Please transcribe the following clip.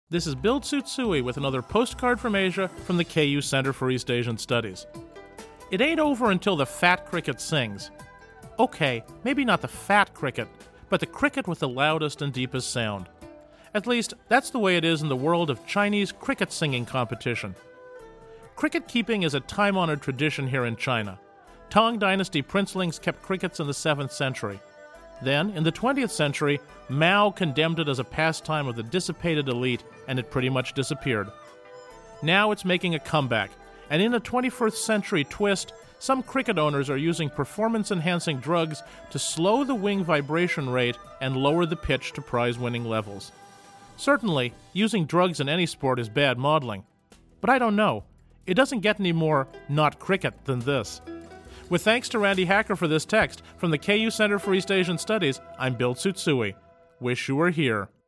This is Bill Tsutsui with another postcard from Asia from the KU Center for East Asian Studies. It ain't over until the fat cricket sings. Okay, maybe not the fat cricket, but the cricket with the loudest and deepest sound. At least, that's the way it is in the world of Chinese cricket singing competition. Cricket keeping is a time-honored tradition here in China. Tang Dynasty princelings kept crickets in the 7th century. Then, in the 20th century, Mao condemned it as a pastime of the dissipated elite, and it pretty much disappeared. Now it's making a comeback, and in a 21st century twist, some cricket owners are using performance-enhancing drugs to slow the wing vibration rate and lower the pitch to prize-winning levels. Certainly, using drugs in any sport is bad modeling. But I don't know. It doesn't get any more not cricket than this. With thanks to Randy Hacker for this text, from the KU Center for East Asian Studies, I'm Bill Tsutsui. Wish you were here.